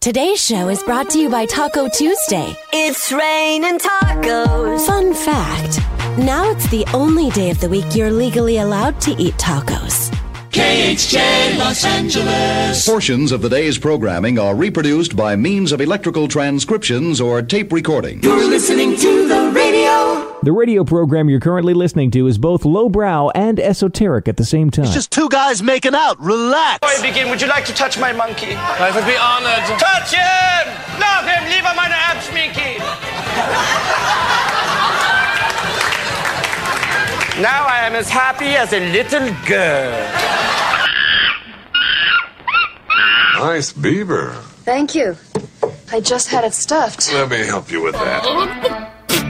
Today's show is brought to you by Taco Tuesday. It's raining tacos. Fun fact, now it's the only day of the week you're legally allowed to eat tacos. KHJ Los Angeles. Portions of the day's programming are reproduced by means of electrical transcriptions or tape recording. You're listening to the radio. The radio program you're currently listening to is both lowbrow and esoteric at the same time. It's just two guys making out. Relax. Before I begin, would you like to touch my monkey? I would be honored. Touch him! Love him! Lieber meine Erbschminki! Now I am as happy as a little girl. Nice beaver. Thank you. I just had it stuffed. Let me help you with that.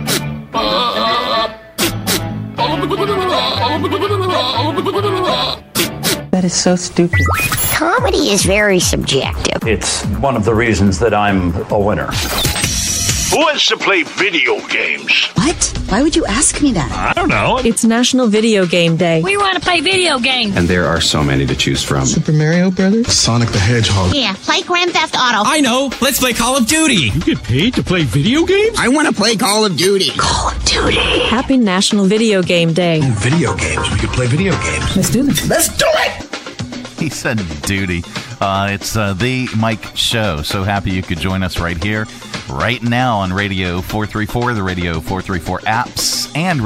That is so stupid. Comedy is very subjective. It's one of the reasons that I'm a winner. Who wants to play video games? What? Why would you ask me that? I don't know. It's National Video Game Day. We want to play video games. And there are so many to choose from. Super Mario Brothers? Sonic the Hedgehog? Yeah, play Grand Theft Auto. I know. Let's play Call of Duty. You get paid to play video games? I want to play Call of Duty. Call of Duty. Happy National Video Game Day. Video games. We could play video games. Let's do this. Let's do it! He said duty. It's The Mike Show. So happy you could join us right here, right now on Radio 434, the Radio 434 apps, and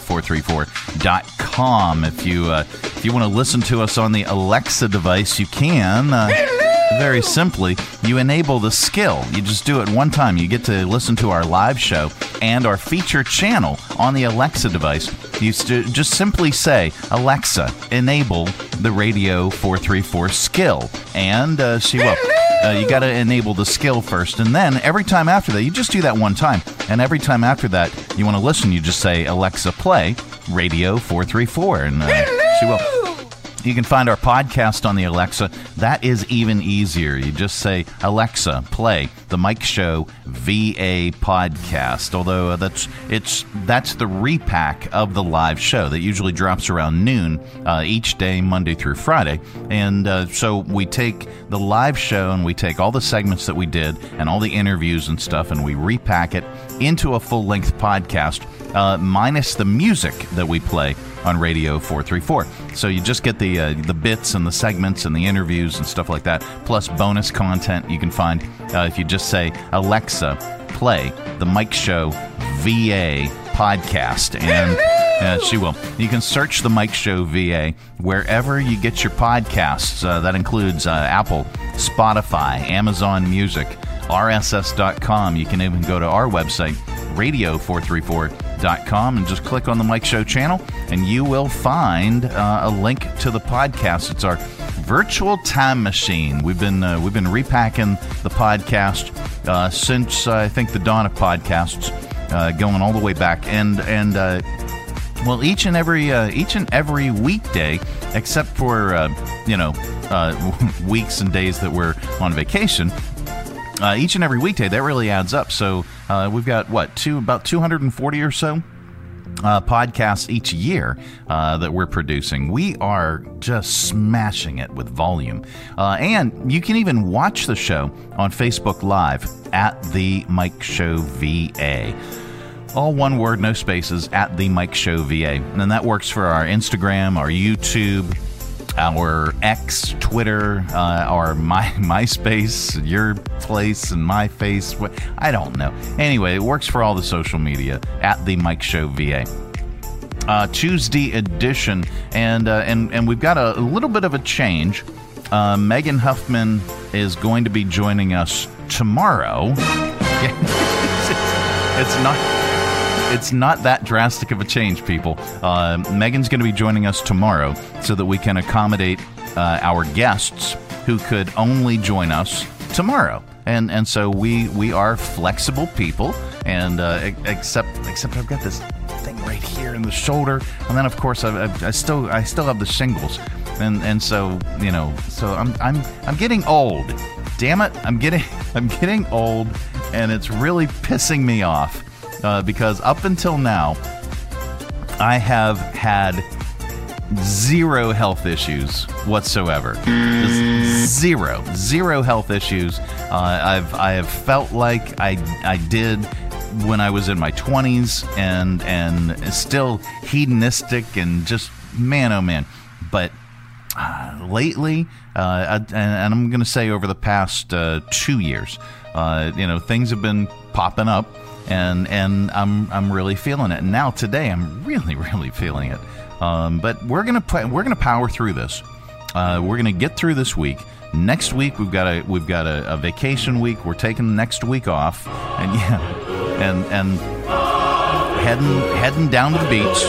Radio434.com. If you want to listen to us on the Alexa device, you can. Very simply, you enable the skill. You just do it one time. You get to listen to our live show and our feature channel on the Alexa device. You just simply say, Alexa, enable the Radio 434 skill. And she will. You got to enable the skill first. And then every time after that, you just do that one time. And every time after that, you want to listen, you just say, Alexa, play Radio 434. And she will. You can find our podcast on the Alexa. That is even easier. You just say, Alexa, play the Mike Show VA podcast. Although that's the repack of the live show that usually drops around noon each day, Monday through Friday. And so we take the live show and we take all the segments that we did and all the interviews and stuff, and we repack it into a full-length podcast, minus the music that we play on Radio 434. So you just get the bits and the segments and the interviews and stuff like that, plus bonus content you can find if you just say, Alexa, play the Mike Show VA podcast. And she will. You can search the Mike Show VA wherever you get your podcasts. That includes Apple, Spotify, Amazon Music, RSS.com. You can even go to our website, radio434.com, and just click on the Mike Show channel, and you will find a link to the podcast. It's our virtual time machine. We've been repacking the podcast since I think the dawn of podcasts, going all the way back, and well, each and every weekday, except for weeks and days that we're on vacation. Each and every weekday, that really adds up. So we've got, about 240 or so podcasts each year that we're producing. We are just smashing it with volume. And you can even watch the show on Facebook Live at The Mike Show VA. All one word, no spaces, at The Mike Show VA. And then that works for our Instagram, our YouTube, our X, Twitter, our MySpace, your place and my face. I don't know. Anyway, it works for all the social media at The Mike Show VA. Tuesday edition, and we've got a little bit of a change. Megan Huffman is going to be joining us tomorrow. It's not that drastic of a change, people. Megan's going to be joining us tomorrow so that we can accommodate our guests who could only join us tomorrow. And so we are flexible people, and except I've got this thing right here in the shoulder, and then of course I still have the shingles, and so so I'm getting old. Damn it, I'm getting old, and it's really pissing me off. Because up until now, I have had zero health issues whatsoever. Just Zero health issues. I have felt like I did when I was in my 20s, and still hedonistic and just man, oh man. But lately, and I'm going to say over the past 2 years, things have been popping up, and I'm really feeling it. And now today, I'm really feeling it. But we're gonna power through this. We're gonna get through this week. Next week we've got a vacation week. We're taking the next week off, and heading down to the beach.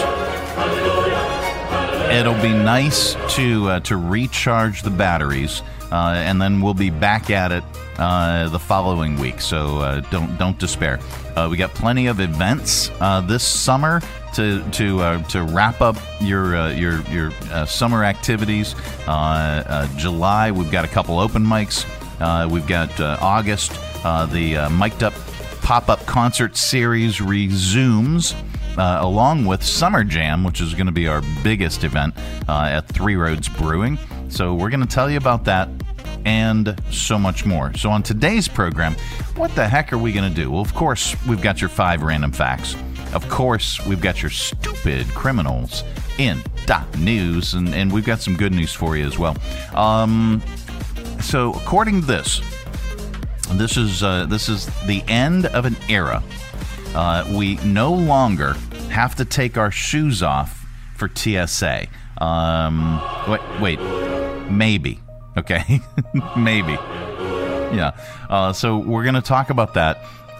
It'll be nice to recharge the batteries, and then we'll be back at it the following week. So don't despair. We got plenty of events this summer to wrap up your summer activities. July, we've got a couple open mics. We've got August, the Mic'd Up pop-up concert series resumes, along with Summer Jam, which is going to be our biggest event at Three Roads Brewing. So we're going to tell you about that and so much more. So on today's program, what the heck are we going to do? Well, of course, we've got your 5 random facts. Of course, we've got your stupid criminals in .news, and we've got some good news for you as well. So according to this is the end of an era. We no longer have to take our shoes off for TSA. Wait, maybe. Okay, maybe. Yeah. So we're going to talk about that.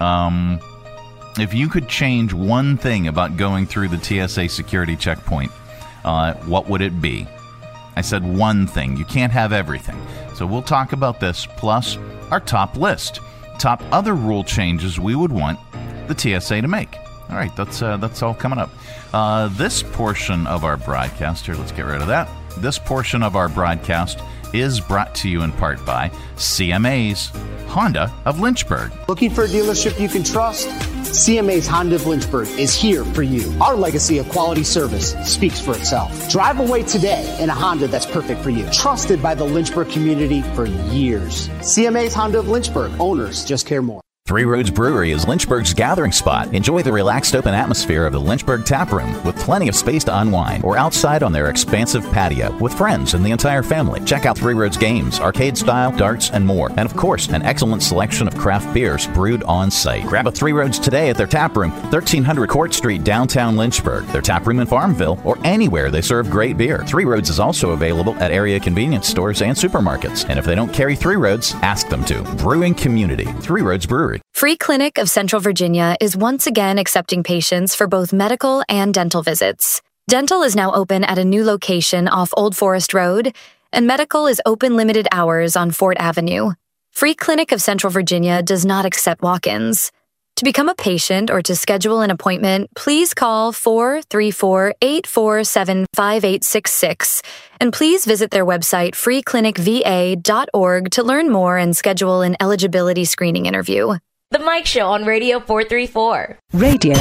If you could change one thing about going through the TSA security checkpoint, what would it be? I said one thing. You can't have everything. So we'll talk about this, plus our top list. Top other rule changes we would want the TSA to make. All right, that's all coming up. This portion of our broadcast, here, let's get rid of that. This portion of our broadcast is brought to you in part by CMA's Honda of Lynchburg. Looking for a dealership you can trust? CMA's Honda of Lynchburg is here for you. Our legacy of quality service speaks for itself. Drive away today in a Honda that's perfect for you. Trusted by the Lynchburg community for years. CMA's Honda of Lynchburg. Owners just care more. Three Roads Brewery is Lynchburg's gathering spot. Enjoy the relaxed open atmosphere of the Lynchburg Tap Room with plenty of space to unwind, or outside on their expansive patio with friends and the entire family. Check out Three Roads games, arcade style, darts, and more. And of course, an excellent selection of craft beers brewed on site. Grab a Three Roads today at their tap room, 1300 Court Street, downtown Lynchburg. Their tap room in Farmville, or anywhere they serve great beer. Three Roads is also available at area convenience stores and supermarkets. And if they don't carry Three Roads, ask them to. Brewing community, Three Roads Brewery. Free Clinic of Central Virginia is once again accepting patients for both medical and dental visits. Dental is now open at a new location off Old Forest Road, and medical is open limited hours on Fort Avenue. Free Clinic of Central Virginia does not accept walk-ins. To become a patient or to schedule an appointment, please call 434-847-5866, and please visit their website freeclinicva.org to learn more and schedule an eligibility screening interview. The Mike Show on Radio 434. Radio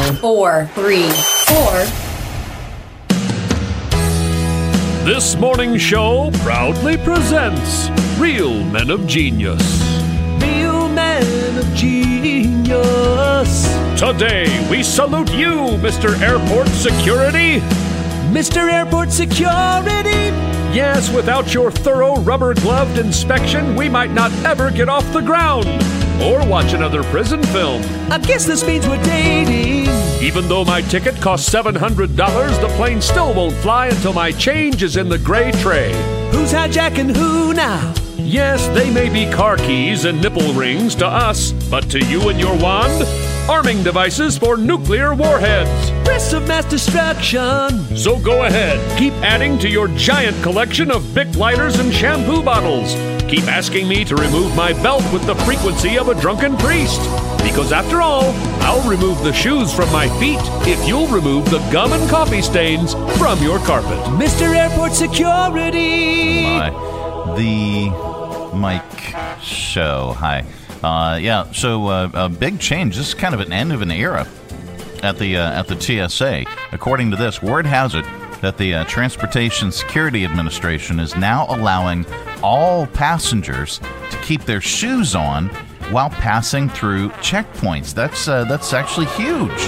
434. This morning's show proudly presents Real Men of Genius. Real Men of Genius. Today, we salute you, Mr. Airport Security. Mr. Airport Security. Yes, without your thorough rubber-gloved inspection, we might not ever get off the ground or watch another prison film. I guess this means we're dating. Even though my ticket costs $700, the plane still won't fly until my change is in the gray tray. Who's hijacking who now? Yes, they may be car keys and nipple rings to us, but to you and your wand, arming devices for nuclear warheads. Risk of mass destruction. So go ahead, keep adding to your giant collection of Bic lighters and shampoo bottles. Keep asking me to remove my belt with the frequency of a drunken priest. Because after all, I'll remove the shoes from my feet if you'll remove the gum and coffee stains from your carpet. Mr. Airport Security. The Mike Show. Hi. So a big change. This is kind of an end of an era at the TSA. According to this, word has it that the Transportation Security Administration is now allowing all passengers to keep their shoes on while passing through checkpoints. That's actually huge.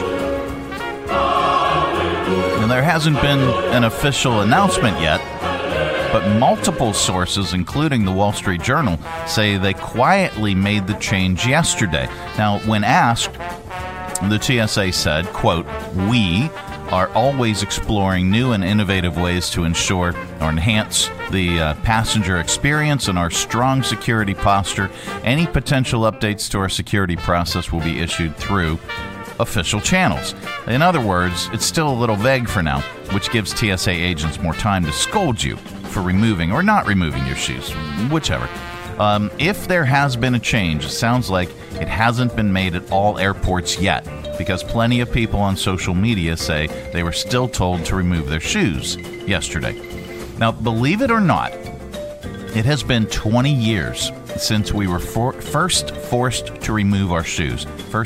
And there hasn't been an official announcement yet, but multiple sources, including the Wall Street Journal, say they quietly made the change yesterday. Now, when asked, the TSA said, quote, "We are always exploring new and innovative ways to ensure or enhance the passenger experience and our strong security posture. Any potential updates to our security process will be issued through official channels." In other words, it's still a little vague for now, which gives TSA agents more time to scold you for removing or not removing your shoes, whichever. If there has been a change, it sounds like it hasn't been made at all airports yet, because plenty of people on social media say they were still told to remove their shoes yesterday. Now, believe it or not, it has been 20 years since we were first forced to remove our shoes.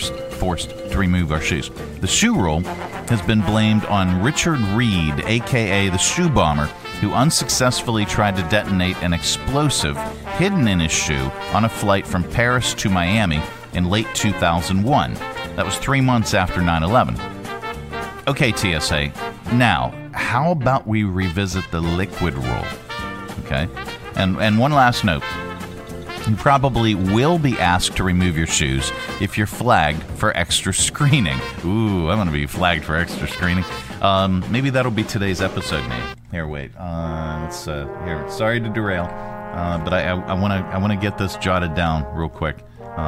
The shoe rule has been blamed on Richard Reed, a.k.a. the Shoe Bomber, who unsuccessfully tried to detonate an explosive hidden in his shoe on a flight from Paris to Miami in late 2001. That was 3 months after 9/11. Okay, TSA, now, how about we revisit the liquid rule? Okay? And one last note. You probably will be asked to remove your shoes if you're flagged for extra screening. Ooh, I'm going to be flagged for extra screening. Maybe that'll be today's episode name. Here, wait. Here. Sorry to derail, but I want to get this jotted down real quick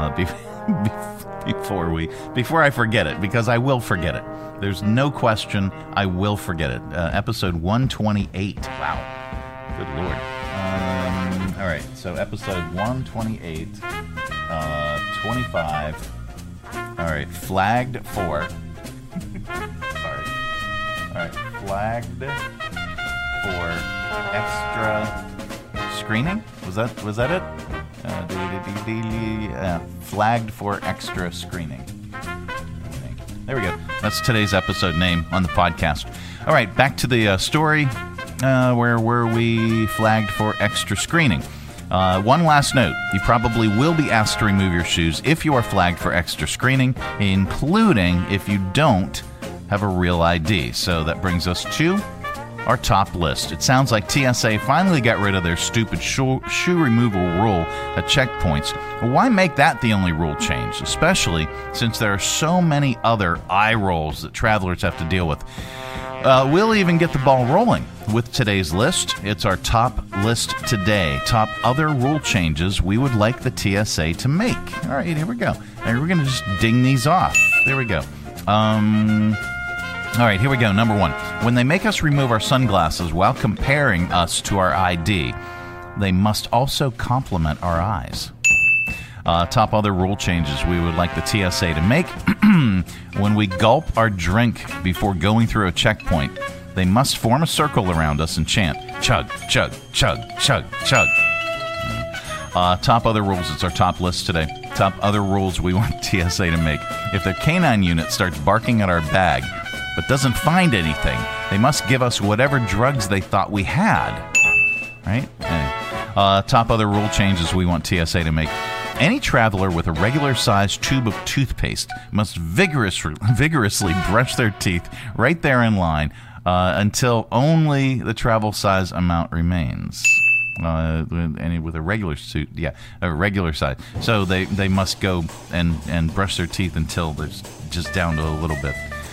before I forget it, because I will forget it. There's no question I will forget it. Episode 128. Wow. Good Lord. All right, so episode 128, 25. All right, flagged for. Sorry. All right, flagged for extra screening. Was that it? Flagged for extra screening. There we go. That's today's episode name on the podcast. All right, back to the story. Where were we? Flagged for extra screening. One last note. You probably will be asked to remove your shoes if you are flagged for extra screening, including if you don't have a real ID. So that brings us to our top list. It sounds like TSA finally got rid of their stupid shoe removal rule at checkpoints. Why make that the only rule change, especially since there are so many other eye rolls that travelers have to deal with? We'll even get the ball rolling with today's list. It's our top list today. Top other rule changes we would like the TSA to make. All right, here we go. And we're going to just ding these off. There we go. All right, here we go. Number one. When they make us remove our sunglasses while comparing us to our ID, they must also compliment our eyes. Top other rule changes we would like the TSA to make. When we gulp our drink before going through a checkpoint, they must form a circle around us and chant, chug, chug, chug, chug, chug. Top other rules. It's our top list today. Top other rules we want TSA to make. If their canine unit starts barking at our bag but doesn't find anything, they must give us whatever drugs they thought we had. Right? Anyway. Top other rule changes we want TSA to make. Any traveler with a regular-sized tube of toothpaste must vigorously brush their teeth right there in line until only the travel-size amount remains. With a regular suit, a regular size. So they must go and brush their teeth until there's just down to a little bit.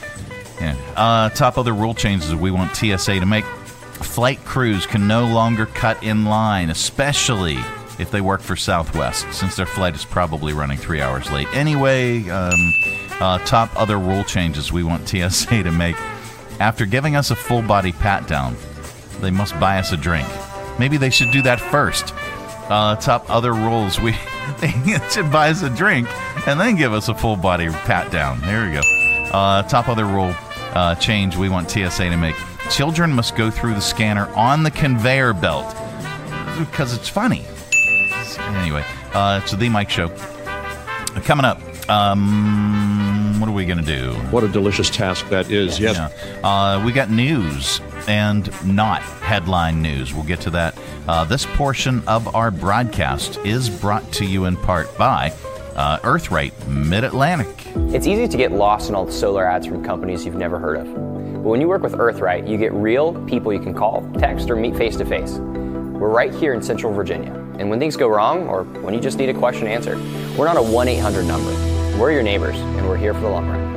Yeah. Top other rule changes we want TSA to make. Flight crews can no longer cut in line, especially if they work for Southwest, since their flight is probably running 3 hours late. Anyway, top other rule changes we want TSA to make. After giving us a full-body pat-down, they must buy us a drink. Maybe they should do that first. Top other rules, they should buy us a drink and then give us a full-body pat-down. There we go. Top other rule change we want TSA to make. Children must go through the scanner on the conveyor belt because it's funny. Anyway, it's the Mike Show. Coming up, what do are we going to do? What a delicious task that is. Yes. Yeah. We got news and not headline news. We'll get to that. This portion of our broadcast is brought to you in part by Earthrite Mid-Atlantic. It's easy to get lost in all the solar ads from companies you've never heard of. But when you work with Earthrite, you get real people you can call, text, or meet face-to-face. We're right here in Central Virginia. And when things go wrong, or when you just need a question answered, we're not a 1-800 number. We're your neighbors, and we're here for the long run.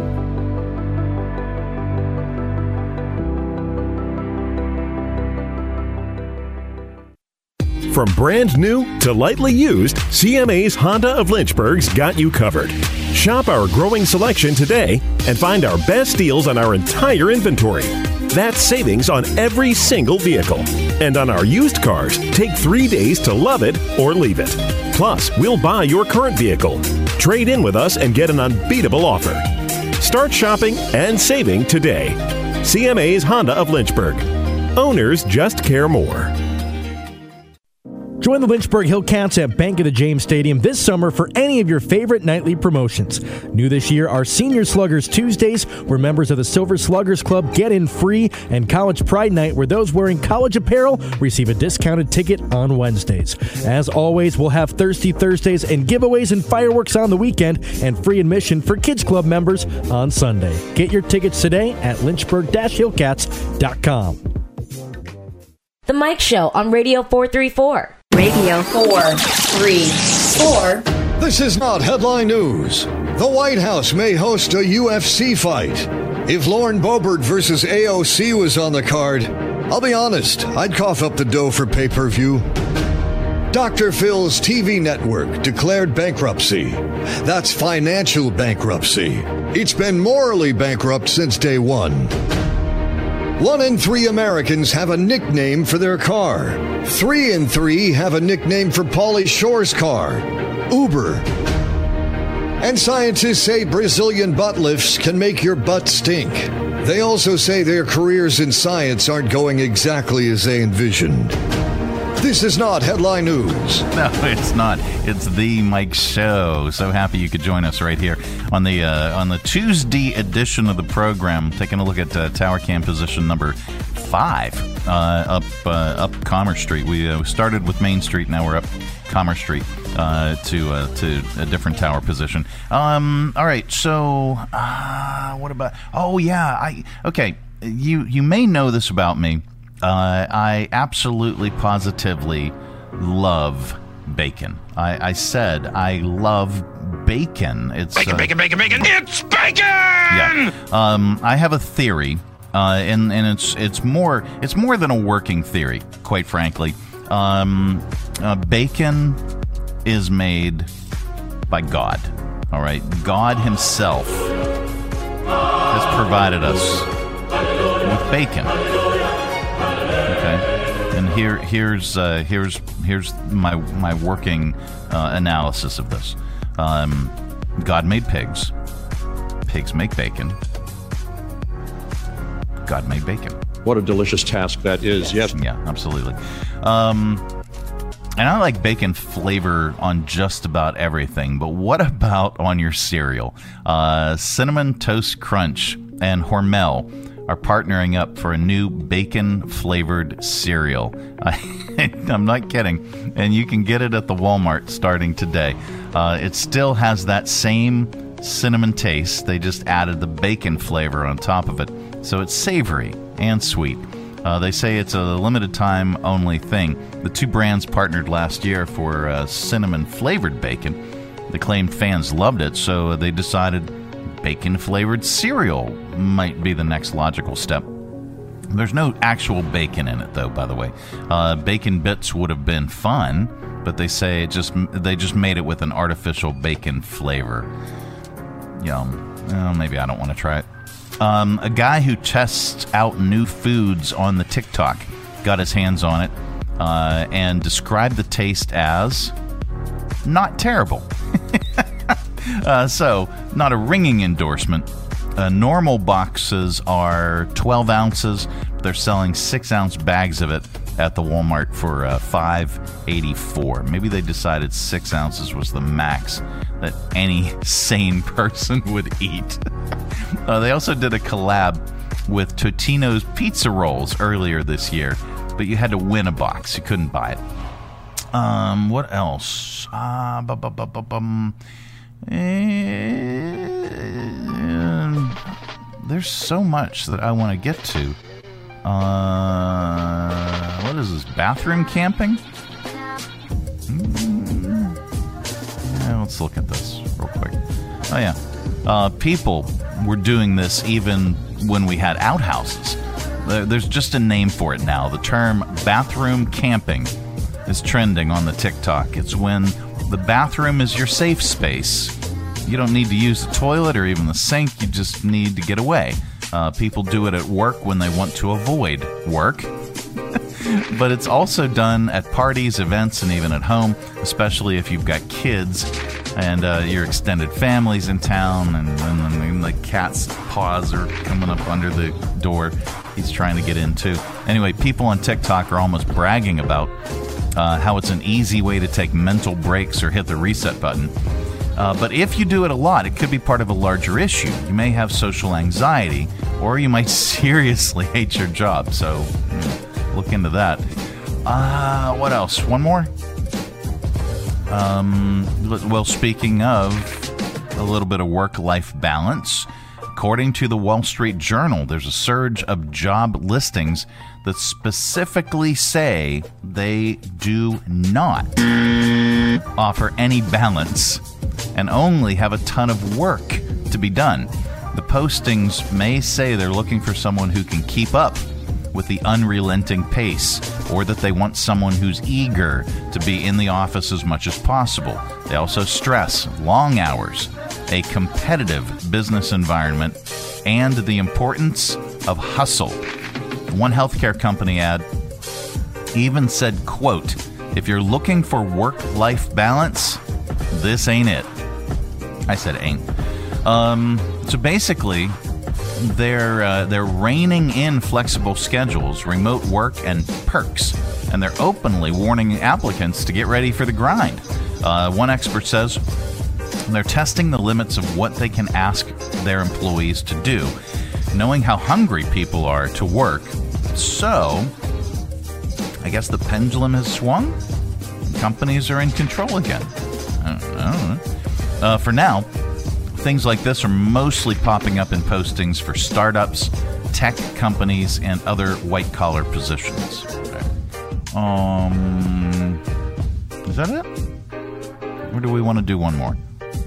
From brand new to lightly used, CMA's Honda of Lynchburg's got you covered. Shop our growing selection today and find our best deals on our entire inventory. That's savings on every single vehicle. And on our used cars, take 3 days to love it or leave it. Plus, we'll buy your current vehicle. Trade in with us and get an unbeatable offer. Start shopping and saving today. CMA's Honda of Lynchburg. Owners just care more. Join the Lynchburg Hillcats at Bank of the James Stadium this summer for any of your favorite nightly promotions. New this year are Senior Sluggers Tuesdays, where members of the Silver Sluggers Club get in free, and College Pride Night, where those wearing college apparel receive a discounted ticket on Wednesdays. As always, we'll have Thirsty Thursdays and giveaways and fireworks on the weekend, and free admission for Kids Club members on Sunday. Get your tickets today at lynchburg-hillcats.com. The Mike Show on Radio 434. Radio 434. This is not headline news. The White House may host a UFC fight. If Lauren Boebert versus AOC was on the card, I'll be honest, I'd cough up the dough for pay-per-view. Dr. Phil's TV network declared bankruptcy. That's financial bankruptcy. It's been morally bankrupt since day one. 1 in 3 Americans have a nickname for their car. 3 in 3 have a nickname for Pauly Shore's car, Uber. And scientists say Brazilian butt lifts can make your butt stink. They also say their careers in science aren't going exactly as they envisioned. This is not headline news. No, it's not. It's the Mike Show. So happy you could join us right here on the Tuesday edition of the program. Taking a look at tower cam position number 5 up Commerce Street. We started with Main Street. Now we're up Commerce Street to a different tower position. All right. So what about? Oh yeah. Okay. You may know this about me. I absolutely, positively love bacon. I said I love bacon. It's bacon. It's bacon. Yeah. I have a theory, and it's more than a working theory, quite frankly. Bacon is made by God. All right, God Himself has provided us with bacon. And here's my working analysis of this. God made pigs. Pigs make bacon. God made bacon. What a delicious task that is. Yes. Yeah, absolutely. And I like bacon flavor on just about everything, but what about on your cereal? Cinnamon Toast Crunch and Hormel are partnering up for a new bacon-flavored cereal. I'm not kidding. And you can get it at the Walmart starting today. It still has that same cinnamon taste. They just added the bacon flavor on top of it. So it's savory and sweet. They say it's a limited time only thing. The two brands partnered last year for cinnamon-flavored bacon. They claimed fans loved it, so they decided bacon-flavored cereal might be the next logical step. There's no actual bacon in it, though, by the way. Bacon bits would have been fun, but they say they just made it with an artificial bacon flavor. Yum. Well, maybe I don't want to try it. A guy who tests out new foods on the TikTok got his hands on it and described the taste as not terrible. So, not a ringing endorsement. Normal boxes are 12 ounces. They're selling 6-ounce bags of it at the Walmart for $5.84. Maybe they decided 6 ounces was the max that any sane person would eat. They also did a collab with Totino's Pizza Rolls earlier this year, but you had to win a box. You couldn't buy it. What else? There's so much that I want to get to. What is this? Bathroom camping? Yeah, let's look at this real quick. Oh, yeah. People were doing this even when we had outhouses. There's just a name for it now. The term bathroom camping is trending on the TikTok. It's when the bathroom is your safe space. You don't need to use the toilet or even the sink. You just need to get away. People do it at work when they want to avoid work. But it's also done at parties, events, and even at home, especially if you've got kids and your extended family's in town, and the cat's paws are coming up under the door. He's trying to get in, too. Anyway, people on TikTok are almost bragging about how it's an easy way to take mental breaks or hit the reset button. But if you do it a lot, it could be part of a larger issue. You may have social anxiety, or you might seriously hate your job. So look into that. What else? One more? Well, speaking of a little bit of work-life balance, according to the Wall Street Journal, there's a surge of job listings that specifically say they do not offer any balance and only have a ton of work to be done. The postings may say they're looking for someone who can keep up with the unrelenting pace, or that they want someone who's eager to be in the office as much as possible. They also stress long hours, a competitive business environment, and the importance of hustle. One healthcare company ad even said, quote, "If you're looking for work-life balance, this ain't it." I said ain't. So basically, they're reining in flexible schedules, remote work, and perks, and they're openly warning applicants to get ready for the grind. One expert says they're testing the limits of what they can ask their employees to do, knowing how hungry people are to work. So, I guess the pendulum has swung? Companies are in control again. I don't know. For now, things like this are mostly popping up in postings for startups, tech companies, and other white-collar positions. Is that it? Or do we want to do one more?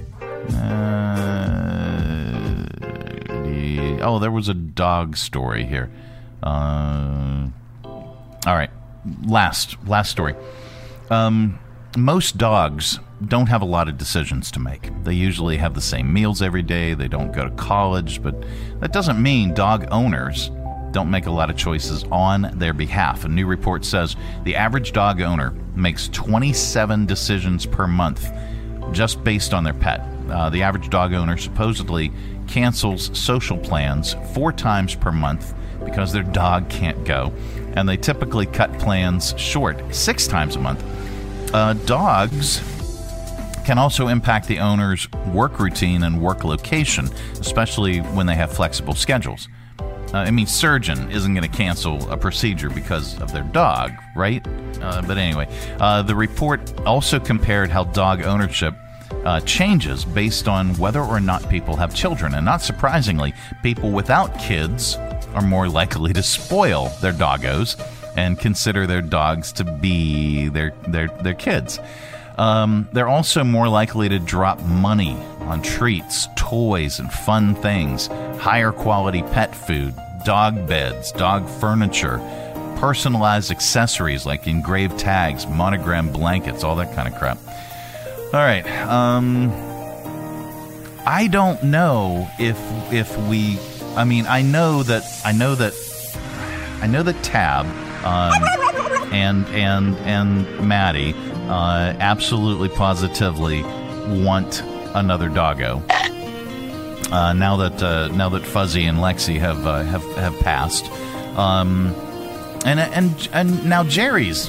There was a dog story here. All right, last story. Most dogs don't have a lot of decisions to make. They usually have the same meals every day. They don't go to college, but that doesn't mean dog owners don't make a lot of choices on their behalf. A new report says the average dog owner makes 27 decisions per month just based on their pet. The average dog owner supposedly cancels social plans 4 times per month because their dog can't go, and they typically cut plans short 6 times a month. Dogs can also impact the owner's work routine and work location, especially when they have flexible schedules. Surgeon isn't going to cancel a procedure because of their dog, right? But anyway, the report also compared how dog ownership changes based on whether or not people have children. And not surprisingly, people without kids are more likely to spoil their doggos and consider their dogs to be their kids. They're also more likely to drop money on treats, toys, and fun things, higher quality pet food, dog beds, dog furniture, personalized accessories like engraved tags, monogram blankets, all that kind of crap. All right. I don't know if we. I know that Tab and Maddie absolutely positively want another doggo. Now that Fuzzy and Lexi have passed, and now Jerry's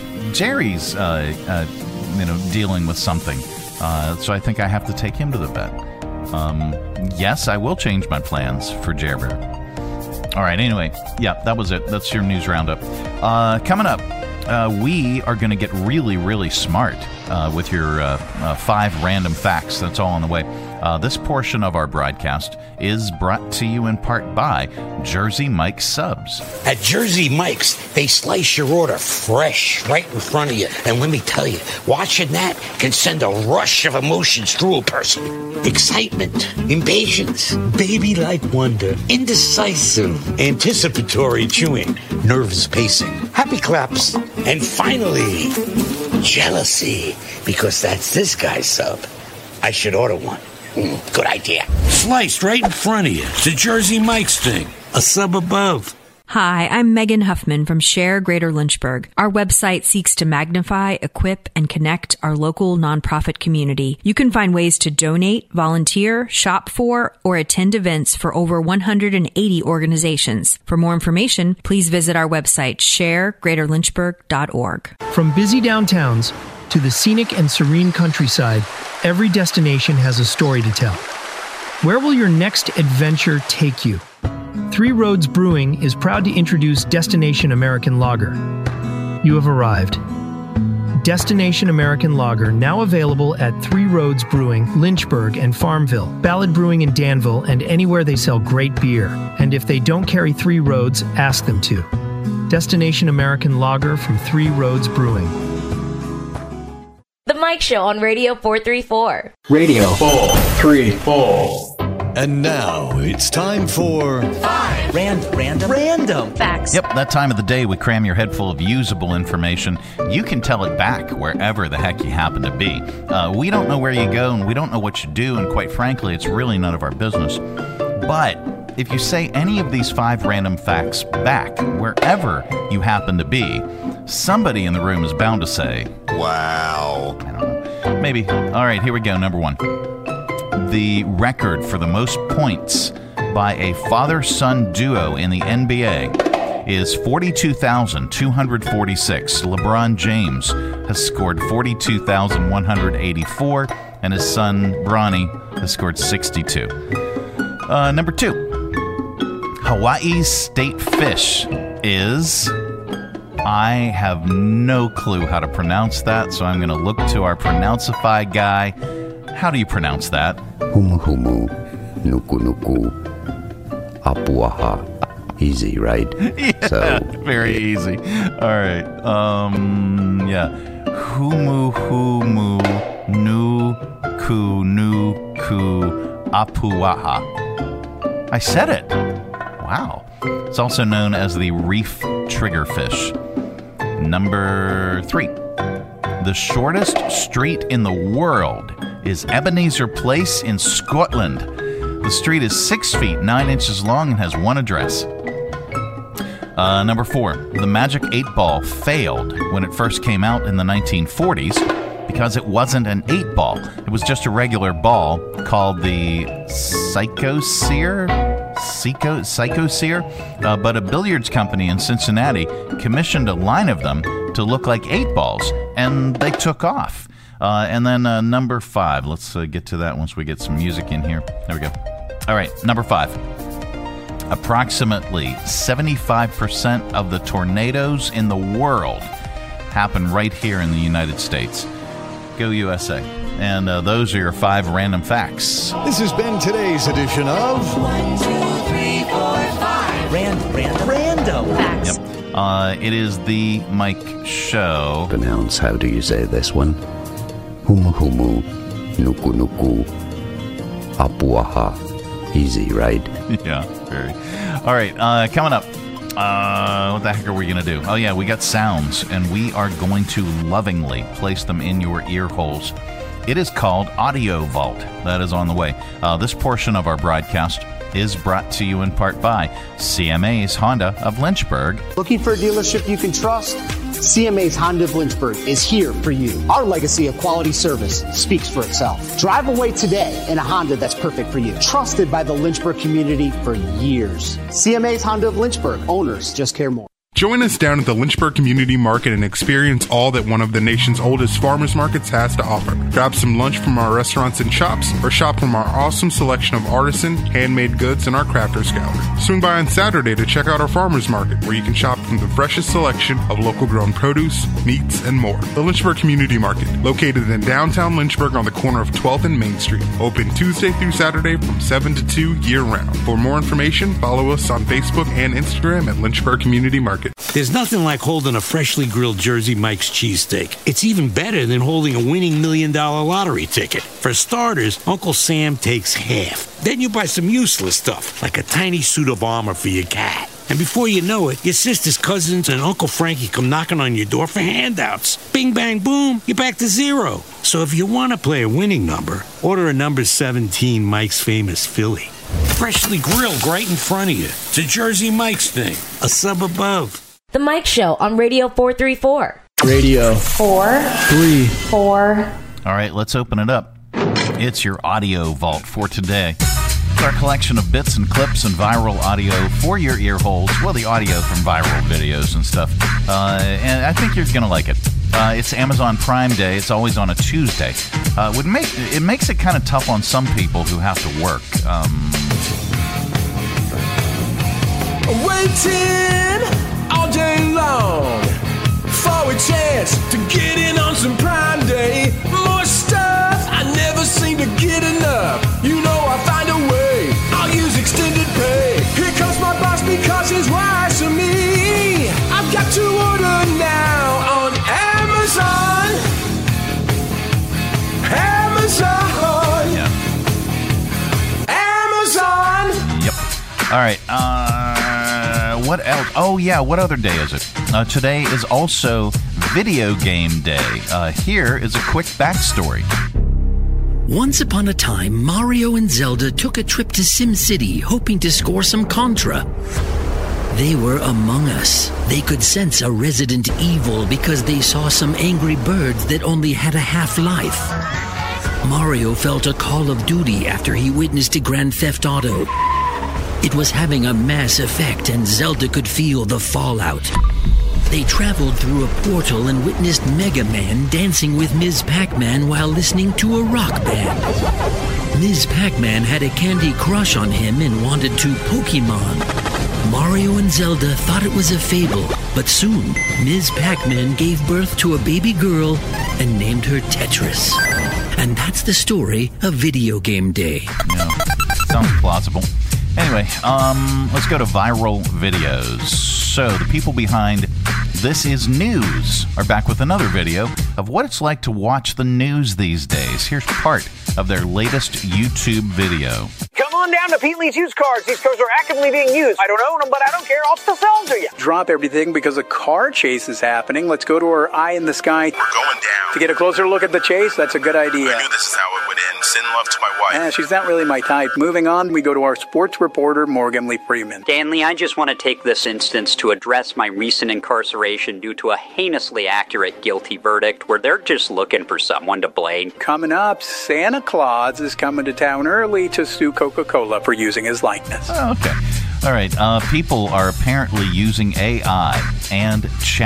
dealing with something. So I think I have to take him to the vet. Yes, I will change my plans for Jer Bear. All right, anyway, yeah, that was it. That's your news roundup. Coming up, we are going to get really, really smart with your 5 random facts. That's all on the way. This portion of our broadcast is brought to you in part by Jersey Mike's Subs. At Jersey Mike's, they slice your order fresh right in front of you. And let me tell you, watching that can send a rush of emotions through a person. Excitement, impatience, baby-like wonder, indecisive, anticipatory chewing, nerves pacing, happy claps, and finally, jealousy, because that's this guy's sub. I should order one. Good idea. Sliced right in front of you. The Jersey Mike's thing. A sub above. Hi, I'm Megan Huffman from Share Greater Lynchburg. Our website seeks to magnify, equip, and connect our local nonprofit community. You can find ways to donate, volunteer, shop for, or attend events for over 180 organizations. For more information, please visit our website, sharegreaterlynchburg.org. From busy downtowns to the scenic and serene countryside, every destination has a story to tell. Where will your next adventure take you? Three Roads Brewing is proud to introduce Destination American Lager. You have arrived. Destination American Lager, now available at Three Roads Brewing, Lynchburg and Farmville, Ballard Brewing in Danville, and anywhere they sell great beer. And if they don't carry Three Roads, ask them to. Destination American Lager from Three Roads Brewing. The Mike Show on Radio 434. Radio 434. And now it's time for 5 random facts. Yep, that time of the day we cram your head full of usable information. You can tell it back wherever the heck you happen to be. We don't know where you go and we don't know what you do, and quite frankly, it's really none of our business. But if you say any of these 5 random facts back wherever you happen to be, somebody in the room is bound to say, wow. I don't know. Maybe. All right, here we go. Number 1. The record for the most points by a father-son duo in the NBA is 42,246. LeBron James has scored 42,184, and his son Bronny has scored 62. Number 2. Hawaii's state fish is... I have no clue how to pronounce that, so I'm going to look to our Pronounceify guy. How do you pronounce that? Humu humu, nuku nuku, apuaha. Easy, right? Yeah, so very easy. All right. Yeah. Humu humu, nuku nuku, apuaha. I said it. Wow. It's also known as the reef triggerfish. Number 3. The shortest street in the world is Ebenezer Place in Scotland. The street is 6 feet 9 inches long and has one address. Number 4. The Magic 8 Ball failed when it first came out in the 1940s because it wasn't an 8 ball. It was just a regular ball called the Psychosphere. But a billiards company in Cincinnati commissioned a line of them to look like 8 balls, and they took off. And then number 5. Let's get to that once we get some music in here. There we go. All right, number 5. Approximately 75% of the tornadoes in the world happen right here in the United States. Go USA. And those are your 5 random facts. This has been today's edition of 1, 2, 3, 4, 5 random facts. Yep. It is the Mike Show. Pronounce, how do you say this one? Humu humu, nuku nuku, apuaha. Easy, right? Yeah, very. All right, coming up. What the heck are we going to do? Oh, yeah, we got sounds, and we are going to lovingly place them in your ear holes. It is called Audio Vault. That is on the way. This portion of our broadcast is brought to you in part by CMA's Honda of Lynchburg. Looking for a dealership you can trust? CMA's Honda of Lynchburg is here for you. Our legacy of quality service speaks for itself. Drive away today in a Honda that's perfect for you. Trusted by the Lynchburg community for years. CMA's Honda of Lynchburg. Owners just care more. Join us down at the Lynchburg Community Market and experience all that one of the nation's oldest farmers markets has to offer. Grab some lunch from our restaurants and shops, or shop from our awesome selection of artisan, handmade goods in our crafters gallery. Swing by on Saturday to check out our farmers market, where you can shop from the freshest selection of local grown produce, meats, and more. The Lynchburg Community Market, located in downtown Lynchburg on the corner of 12th and Main Street. Open Tuesday through Saturday from 7 to 2 year-round. For more information, follow us on Facebook and Instagram at Lynchburg Community Market. There's nothing like holding a freshly grilled Jersey Mike's cheesesteak. It's even better than holding a winning $1 million lottery ticket. For starters, Uncle Sam takes half. Then you buy some useless stuff, like a tiny suit of armor for your cat. And before you know it, your sister's cousins and Uncle Frankie come knocking on your door for handouts. Bing, bang, boom, you're back to zero. So if you want to play a winning number, order a number 17 Mike's Famous Philly. Freshly grilled right in front of you. It's a Jersey Mike's thing. A sub above. The Mike Show on Radio 434. Radio 434. All right, let's open it up. It's your audio vault for today. It's our collection of bits and clips and viral audio for your ear holes. Well, the audio from viral videos and stuff. And I think you're going to like it. It's Amazon Prime Day. It's always on a Tuesday. It makes it kind of tough on some people who have to work. Waiting all day long for a chance to get in on some Prime Day. More stuff, I never seem to get enough. You know I find a way, I'll use extended pay. Here comes my boss because he's wise to me. I've got to order now on Amazon. Amazon. Yeah. Amazon. Yep. All right. What else? Oh, yeah. What other day is it? Today is also Video Game Day. Here is a quick backstory. Once upon a time, Mario and Zelda took a trip to SimCity, hoping to score some Contra. They were among us. They could sense a resident evil because they saw some angry birds that only had a half-life. Mario felt a call of duty after he witnessed a Grand Theft Auto. It was having a mass effect, and Zelda could feel the fallout. They traveled through a portal and witnessed Mega Man dancing with Ms. Pac-Man while listening to a rock band. Ms. Pac-Man had a candy crush on him and wanted to Pokemon. Mario and Zelda thought it was a fable, but soon Ms. Pac-Man gave birth to a baby girl and named her Tetris. And that's the story of Video Game Day. Yeah, sounds plausible. Anyway, let's go to viral videos. So, the people behind This Is News are back with another video of what it's like to watch the news these days. Here's part of their latest YouTube video. Come on down to Pete Lee's used cars. These cars are actively being used. I don't own them, but I don't care. I'll still sell them to you. Drop everything because a car chase is happening. Let's go to our eye in the sky. We're going down. To get a closer look at the chase, that's a good idea. I knew this is how it would end. Send love to my wife. She's not really my type. Moving on, we go to our sports reporter, Morgan Lee Freeman. Stanley, I just want to take this instance to address my recent incarceration due to a heinously accurate guilty verdict where they're just looking for someone to blame. Coming up, Santa Claus is coming to town early to sue Coca-Cola for using his likeness. Oh, okay. All right. People are apparently using AI and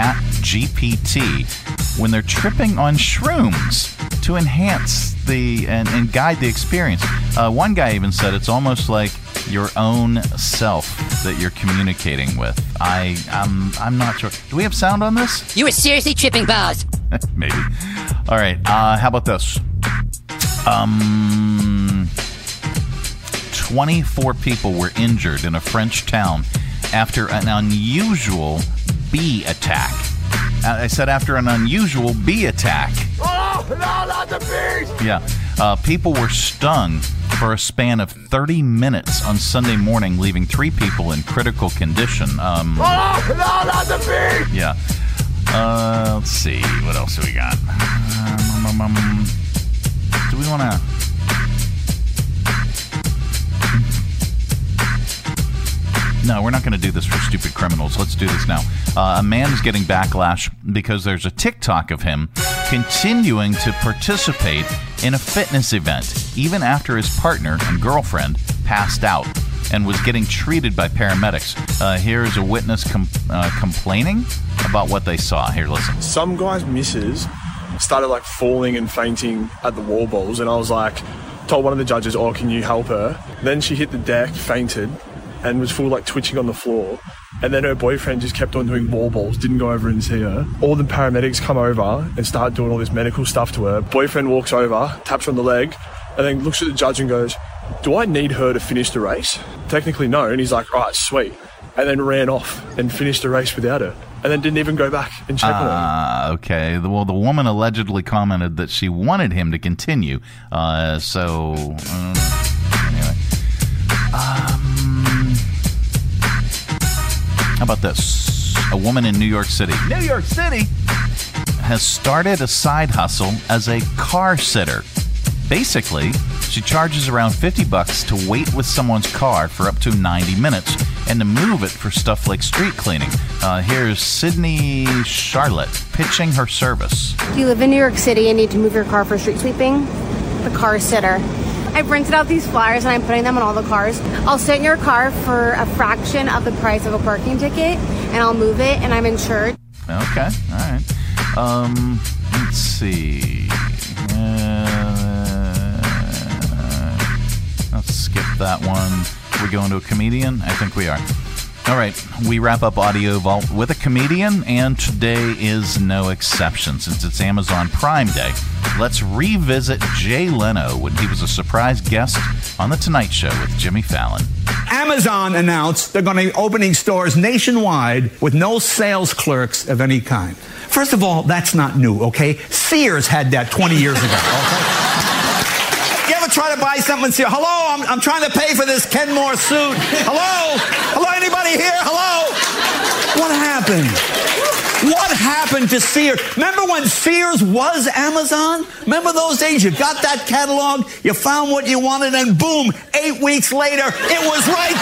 ChatGPT when they're tripping on shrooms to enhance and guide the experience. One guy even said it's almost like your own self that you're communicating with. I'm not sure. Do we have sound on this? You were seriously tripping, boss. Maybe. All right. How about this? 24 people were injured in a French town after an unusual bee attack. I said after an unusual bee attack. Oh, no, not the bees! Yeah. People were stung for a span of 30 minutes on Sunday morning, leaving 3 people in critical condition. Oh, no, not the bees! Yeah. Let's see. What else do we got? Do we want to... No, we're not going to do this for stupid criminals. Let's do this now. A man is getting backlash because there's a TikTok of him continuing to participate in a fitness event, even after his partner and girlfriend passed out. and was getting treated by paramedics. Here's a witness complaining about what they saw. Here, listen. Some guy's missus started like falling and fainting at the wall balls, and I was like, told one of the judges, oh, can you help her? Then she hit the deck, fainted, and was full like twitching on the floor. And then her boyfriend just kept on doing wall balls, didn't go over and see her. All the paramedics come over and start doing all this medical stuff to her. Boyfriend walks over, taps her on the leg, and then looks at the judge and goes, do I need her to finish the race? Technically no. And he's like, right, sweet. And then ran off and finished the race without her. And then didn't even go back and check on her. Okay. Well, the woman allegedly commented that she wanted him to continue. Anyway. How about this? A woman in New York City. New York City has started a side hustle as a car sitter. Basically, she charges around $50 to wait with someone's car for up to 90 minutes and to move it for stuff like street cleaning. Here's Sydney Charlotte pitching her service. If you live in New York City and need to move your car for street sweeping, the car sitter. I've rented out these flyers and I'm putting them on all the cars. I'll sit in your car for a fraction of the price of a parking ticket and I'll move it and I'm insured. Okay, all right. Let's see. Let's skip that one. Are we going to a comedian? I think we are. All right, we wrap up Audio Vault with a comedian, and today is no exception since it's Amazon Prime Day. Let's revisit Jay Leno when he was a surprise guest on The Tonight Show with Jimmy Fallon. Amazon announced they're going to be opening stores nationwide with no sales clerks of any kind. First of all, that's not new, okay? Sears had that 20 years ago, okay? You ever try to buy something and say, hello, I'm trying to pay for this Kenmore suit. Hello? Hello, anybody here? Hello? What happened? What happened to Sears? Remember when Sears was Amazon? Remember those days? You got that catalog, you found what you wanted, and boom, 8 weeks later, it was right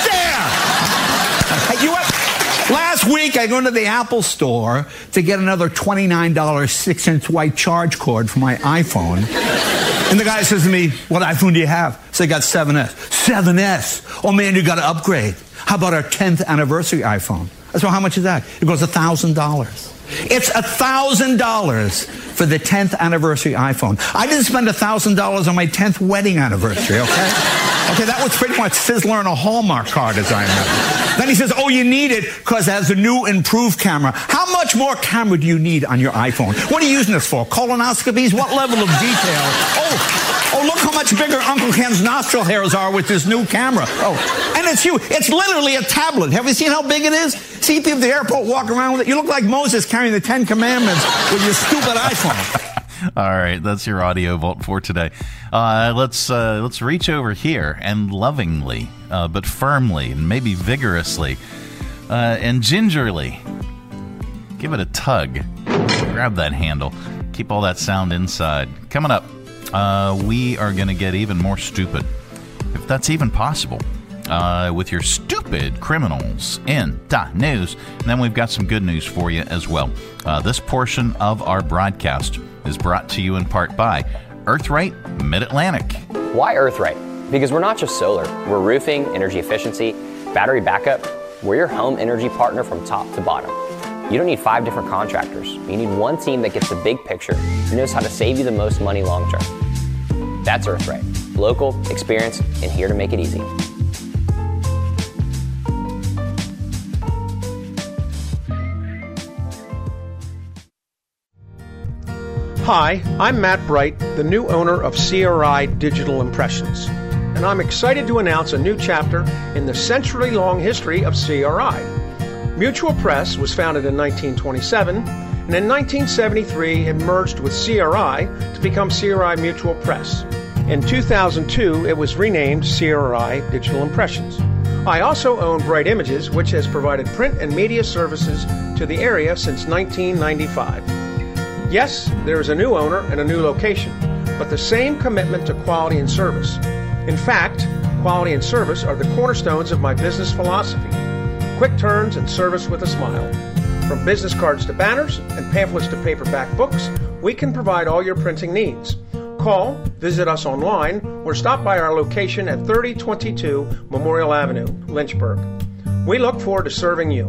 there. Last week, I go into the Apple store to get another $29 6-inch white charge cord for my iPhone. And the guy says to me, what iPhone do you have? So I got 7S. 7S? Oh, man, you got to upgrade. How about our 10th anniversary iPhone? I said, well, how much is that? It goes $1,000. It's $1,000 for the 10th anniversary iPhone. I didn't spend $1,000 on my 10th wedding anniversary, okay? Okay, that was pretty much Sizzler and a Hallmark card, as I remember. Then he says, oh, you need it because it has a new improved camera. How much more camera do you need on your iPhone? What are you using this for? Colonoscopies? What level of detail? Oh, look how much bigger Uncle Ken's nostril hairs are with this new camera. Oh, and it's huge. It's literally a tablet. Have you seen how big it is? See people at the airport walk around with it. You look like Moses carrying the 10 Commandments with your stupid iPhone. All right, that's your Audio Vault for today. Let's reach over here and lovingly, but firmly, and maybe vigorously, and gingerly give it a tug. Grab that handle. Keep all that sound inside. Coming up, we are going to get even more stupid, if that's even possible, with your stupid criminals in .news. And then we've got some good news for you as well. This portion of our broadcast is brought to you in part by Earthrite Mid-Atlantic. Why Earthrite? Because we're not just solar. We're roofing, energy efficiency, battery backup. We're your home energy partner from top to bottom. You don't need 5 different contractors. You need one team that gets the big picture and knows how to save you the most money long term. That's Earthrite. Local, experienced, and here to make it easy. Hi, I'm Matt Bright, the new owner of CRI Digital Impressions, and I'm excited to announce a new chapter in the century-long history of CRI. Mutual Press was founded in 1927, and in 1973 it merged with CRI to become CRI Mutual Press. In 2002, it was renamed CRI Digital Impressions. I also own Bright Images, which has provided print and media services to the area since 1995. Yes, there is a new owner and a new location, but the same commitment to quality and service. In fact, quality and service are the cornerstones of my business philosophy. Quick turns and service with a smile. From business cards to banners and pamphlets to paperback books, we can provide all your printing needs. call, visit us online, or stop by our location at 3022 Memorial Avenue, Lynchburg. We look forward to serving you.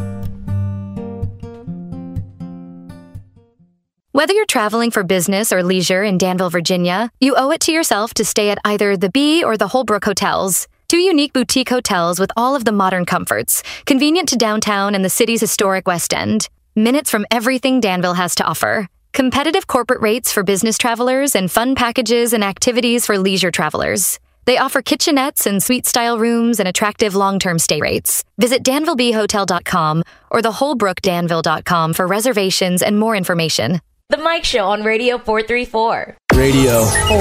Whether you're traveling for business or leisure in Danville, Virginia, you owe it to yourself to stay at either the Bee or the Holbrook Hotels. 2 unique boutique hotels with all of the modern comforts, convenient to downtown and the city's historic West End. Minutes from everything Danville has to offer. Competitive corporate rates for business travelers and fun packages and activities for leisure travelers. They offer kitchenettes and suite-style rooms and attractive long-term stay rates. Visit DanvilleBeeHotel.com or theholbrookdanville.com for reservations and more information. The Mike Show on Radio 434. Radio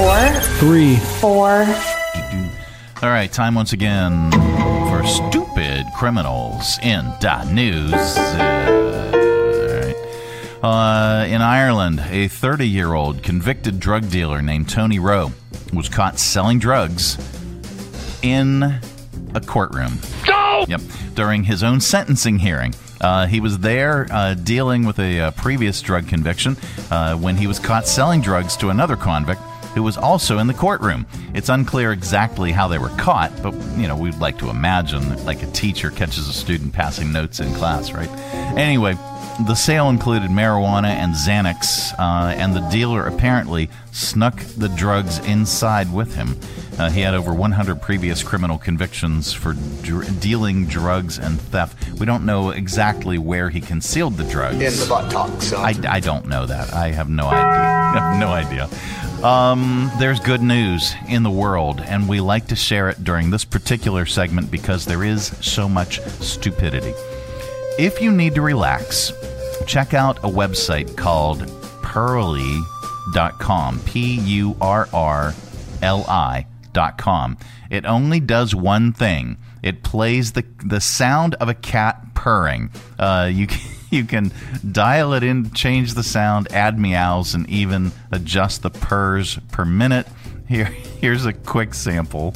434. All right, time once again for Stupid Criminals in the News. In Ireland, a 30-year-old convicted drug dealer named Tony Rowe was caught selling drugs in a courtroom. Go! Yep, during his own sentencing hearing. He was there dealing with a previous drug conviction when he was caught selling drugs to another convict who was also in the courtroom. It's unclear exactly how they were caught, but, we'd like to imagine that, like a teacher catches a student passing notes in class, right? Anyway, the sale included marijuana and Xanax, and the dealer apparently snuck the drugs inside with him. He had over 100 previous criminal convictions for dealing drugs and theft. We don't know exactly where he concealed the drugs. In the buttocks. I don't know that. I have no idea. There's good news in the world, and we like to share it during this particular segment because there is so much stupidity. If you need to relax, check out a website called Purrli.com, Purrli.com. It only does one thing. It plays the sound of a cat purring. You can dial it in, change the sound, add meows, and even adjust the purrs per minute. Here's a quick sample.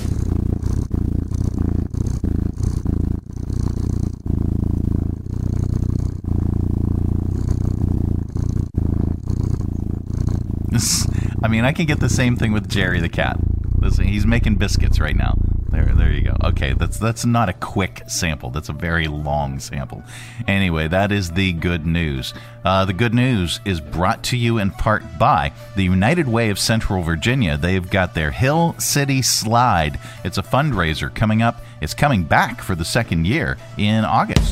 I can get the same thing with Jerry the cat. Listen, he's making biscuits right now. There you go. Okay, that's not a quick sample. That's a very long sample. Anyway, that is the good news. The good news is brought to you in part by the United Way of Central Virginia. They've got their Hill City Slide. It's a fundraiser coming up. It's coming back for the second year in August.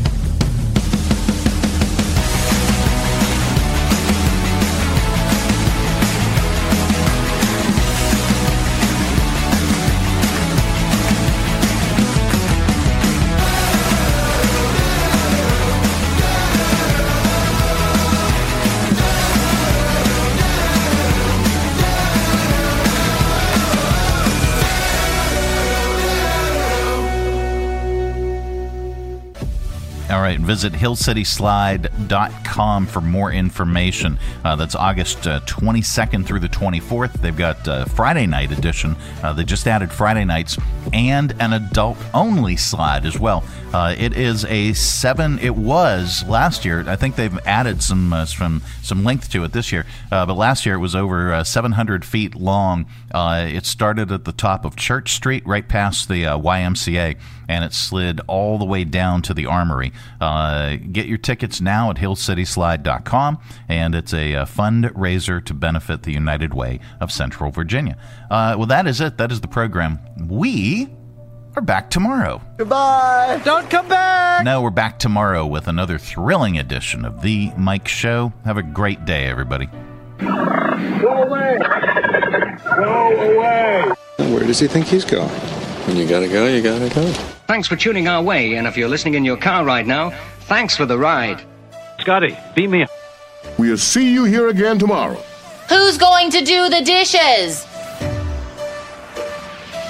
All right, visit hillcityslide.com for more information. That's August 22nd through the 24th. They've got Friday night edition. They just added Friday nights and an adult-only slide as well. It is it was last year. I think they've added some length to it this year. But last year it was over 700 feet long. It started at the top of Church Street, right past the YMCA, and it slid all the way down to the Armory. Get your tickets now at hillcityslide.com, and it's a fundraiser to benefit the United Way of Central Virginia. Well, that is it. That is the program. We are back tomorrow. Goodbye. Don't come back. No, we're back tomorrow with another thrilling edition of The Mike Show. Have a great day, everybody. Go away. Go away. Where does he think he's going? When you gotta go, you gotta go. Thanks for tuning our way, and if you're listening in your car right now, thanks for the ride. Scotty, beat me up. We'll see you here again tomorrow. Who's going to do the dishes?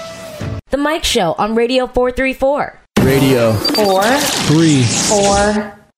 The Mike Show on Radio 434. Radio 434.